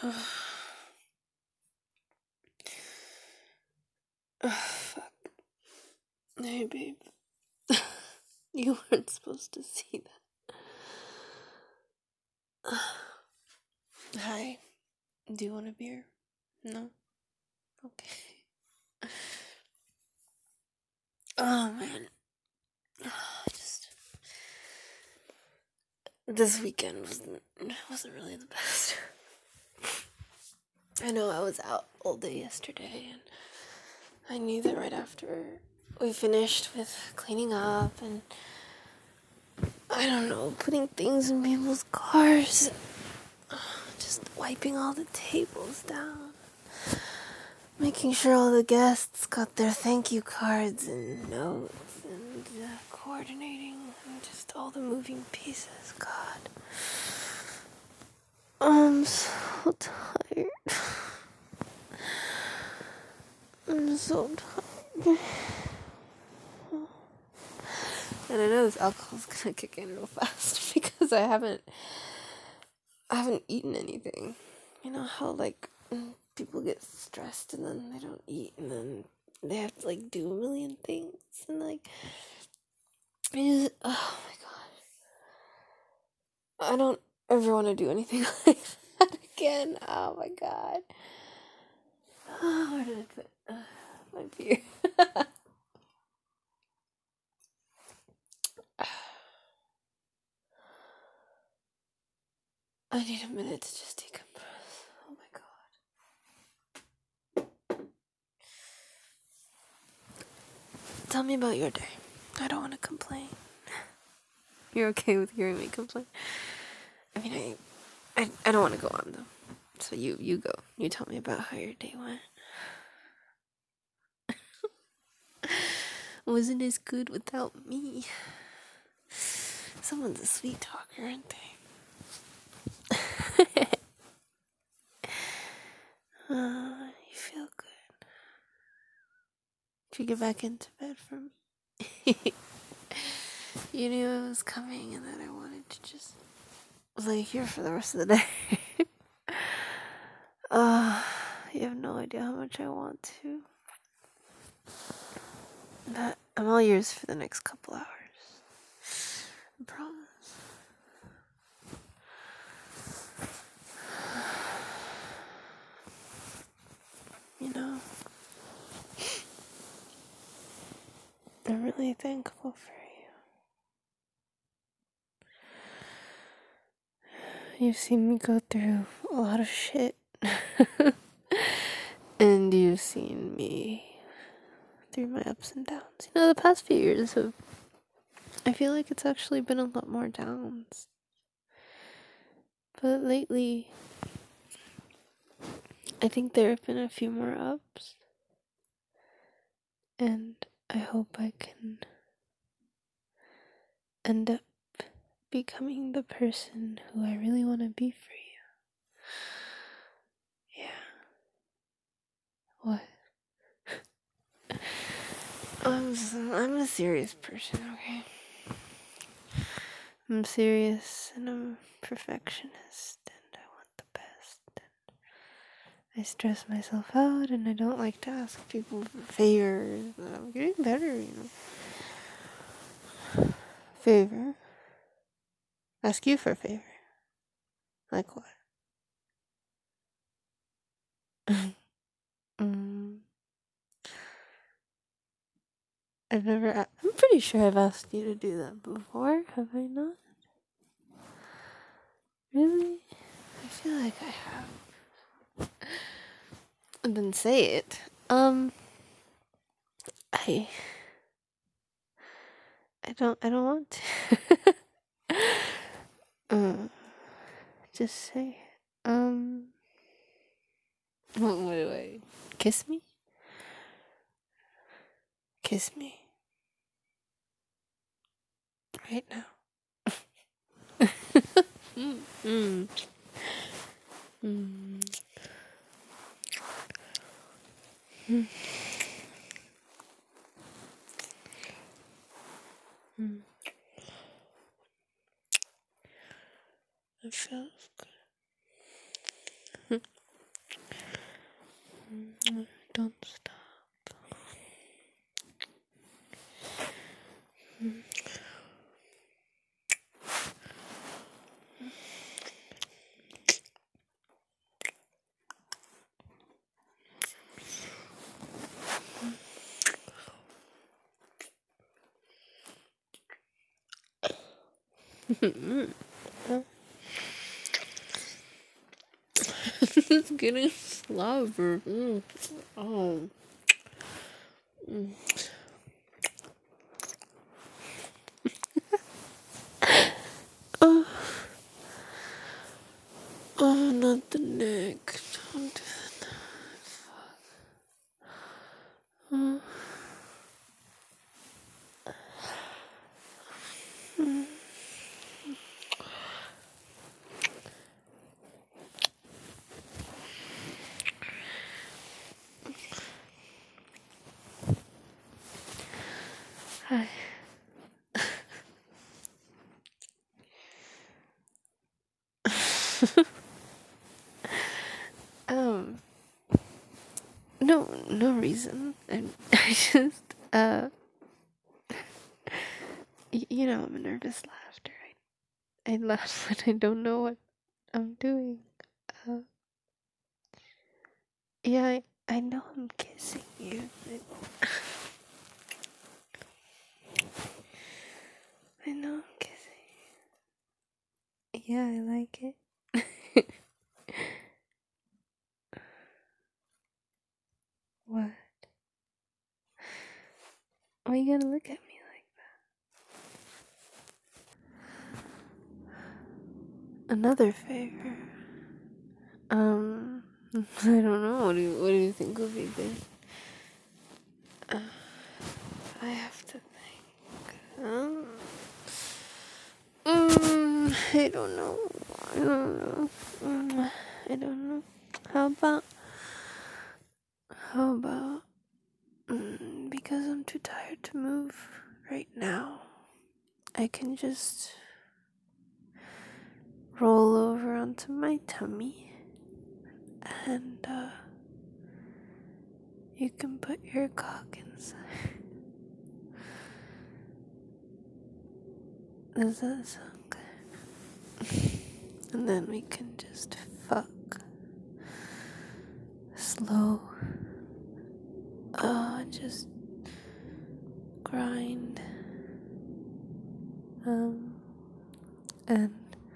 Fuck. Hey, babe. You weren't supposed to see that. Hi. Do you want a beer? No? Okay. Oh, man. Just... This weekend wasn't really the best. I know I was out all day yesterday, and I knew that right after we finished with cleaning up and, I don't know, putting things in people's cars, just wiping all the tables down, making sure all the guests got their thank you cards and notes, and coordinating, and just all the moving pieces. God. I'm so tired. I'm so tired. And I know this alcohol's gonna kick in real fast because I haven't eaten anything. You know how, like, people get stressed and then they don't eat and then they have to, like, do a million things and, like, oh my god. I don't ever want to do anything like that again. Oh my god. Oh, where did I put my beer? I need a minute to just decompress. Oh my god. Tell me about your day. I don't want to complain. You're okay with hearing me complain? I mean, I don't want to go on, though. So you go. You tell me about how your day went. Wasn't as good without me. Someone's a sweet talker, aren't they? You feel good. Did you get back into bed for me? You knew it was coming and that I wanted to just lay here for the rest of the day. You have no idea how much I want to. But I'm all yours for the next couple hours. I promise. You know, I'm really thankful for you. You've seen me go through a lot of shit. And you've seen me through my ups and downs. You know, the past few years I feel like it's actually been a lot more downs. But lately, I think there have been a few more ups. And I hope I can end up becoming the person who I really want to be for you. Yeah. What? I'm a serious person, okay? I'm serious and I'm a perfectionist and I want the best. And I stress myself out and I don't like to ask people for favors, but I'm getting better, you know. Favor? Ask you for a favor. Like what? I'm pretty sure I've asked you to do that before, have I not? Really? I feel like I have. And then say it. I don't want to. Just say it. What do I... Kiss me? Kiss me. Right now. Mm. It feels good. Don't stop. It's getting slobber. Oh. Oh. Oh, not the neck. Don't do that. Oh. Hi. No reason. I just, I'm a nervous laughter. I laugh when I don't know what I'm doing. Yeah, I know I'm kissing you. I know I'm kissing you. Yeah, I like it. What? Why you gotta look at me like that? Another favor. I don't know. What do you think would be good? I have to think. I don't know. I don't know. I don't know. How about, because I'm too tired to move right now, I can just roll over onto my tummy and, you can put your cock inside. Does that sound good? And then we can just fuck. Slow. Just grind. And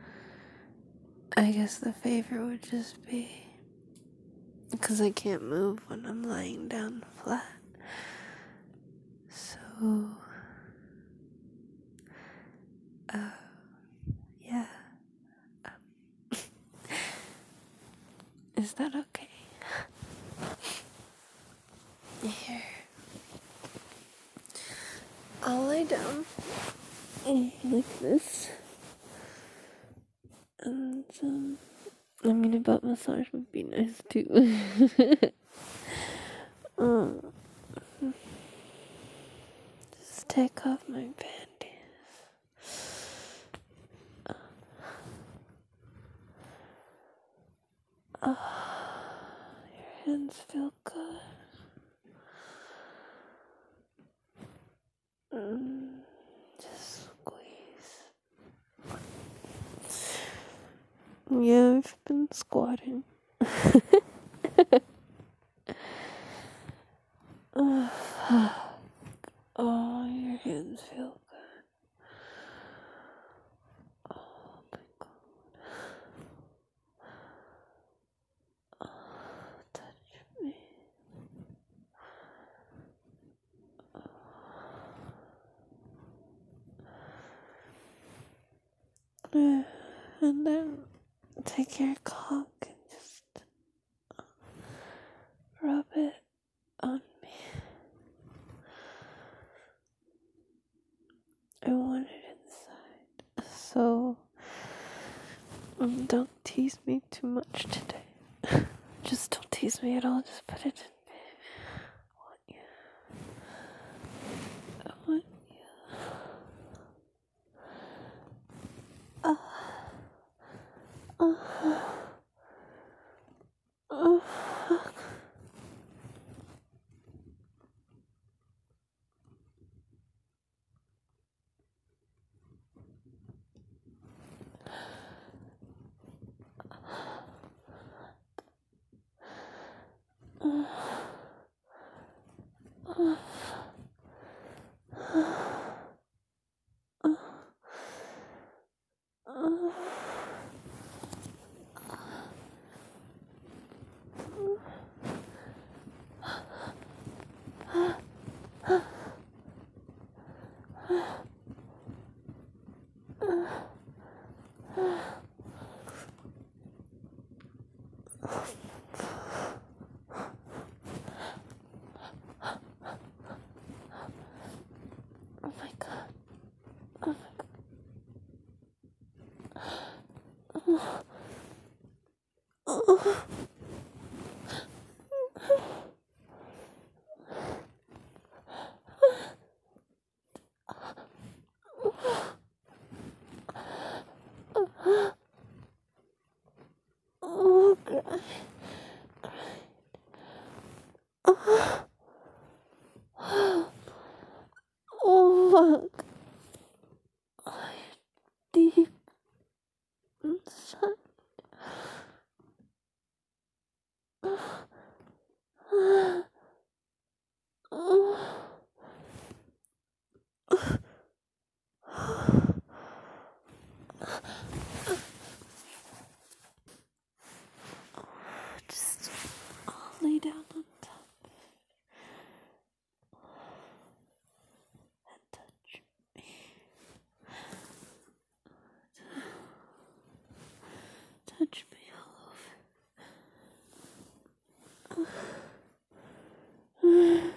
I guess the favor would just be, because I can't move when I'm lying down flat. So, yeah. Is that okay? Here. I'll lay down like this. And, a butt massage would be nice too. Just take off my panties. Your hands feel good. Just squeeze. Yeah, I've been squatting. Oh, your hands feel good. Oh my god. Oh, touch me. And then take your cock and just rub it on me. I want it inside. So, don't tease me too much today. Just don't tease me at all. Just put it in me. I want you. I want you. Oh my god. Oh my god. Oh. Oh god. Oh fuck. Deep inside. Just lay down on top and touch me. Touch me all over.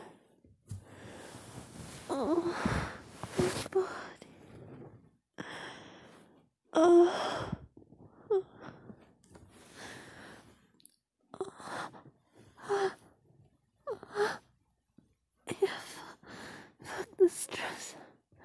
Oh, my body. Oh. Yeah, fuck the stress.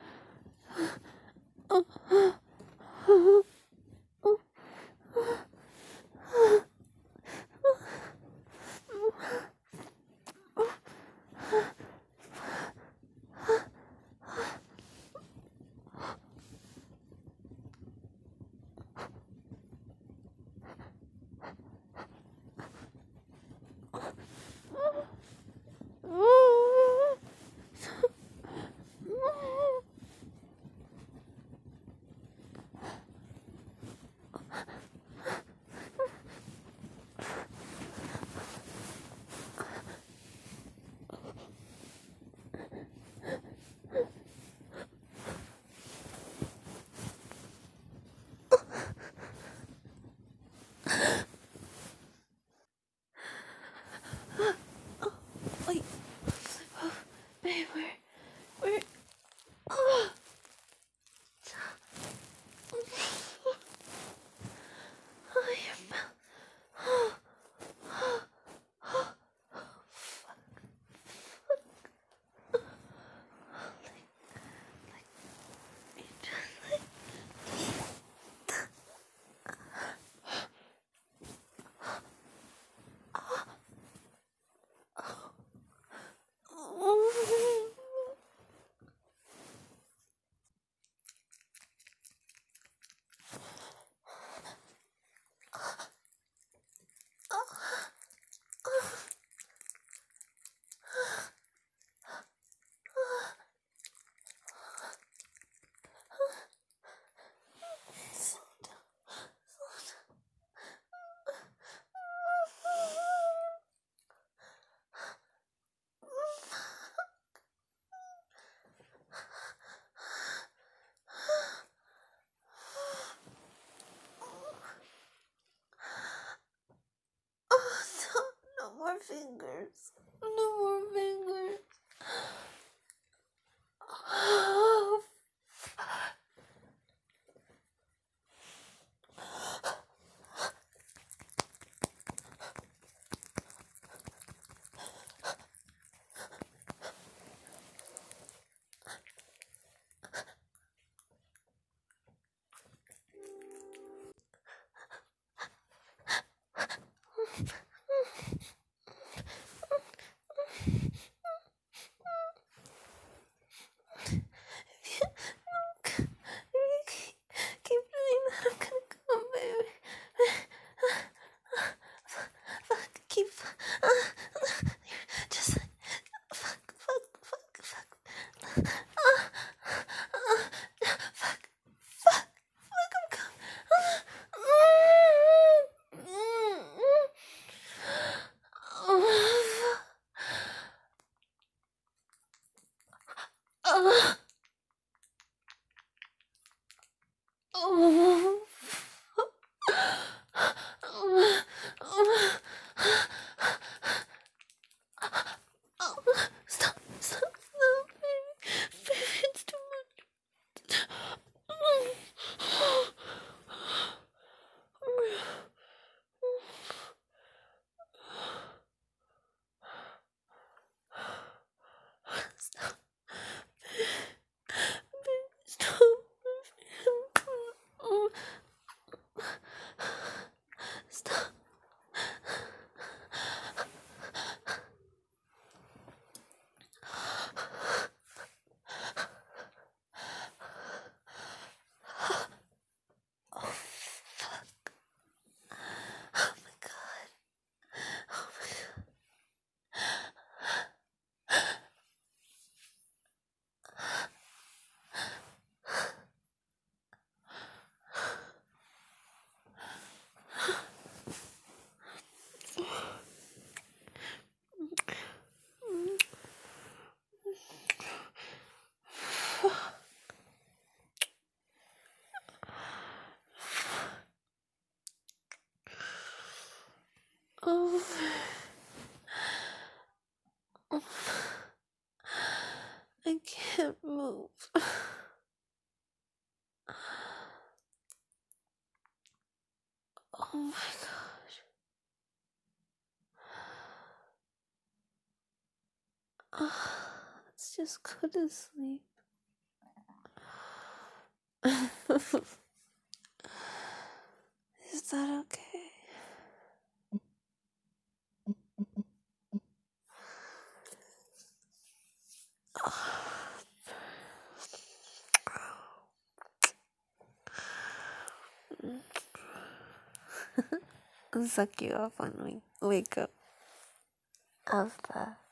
Wait. Oh, babe, where? Oh. Oh, your mouth. You just like. Oh, no more fingers. No more fingers. Oh, Oh. Stop, stop, stop, baby. Baby, it's too much. Stop. Baby, stop. Stop. Oh, fuck. Oh my god. Oh my god. Oh. I can't move. Oh my gosh. Let's just go to sleep. Is that okay? I'll suck you up when we wake up. How's that?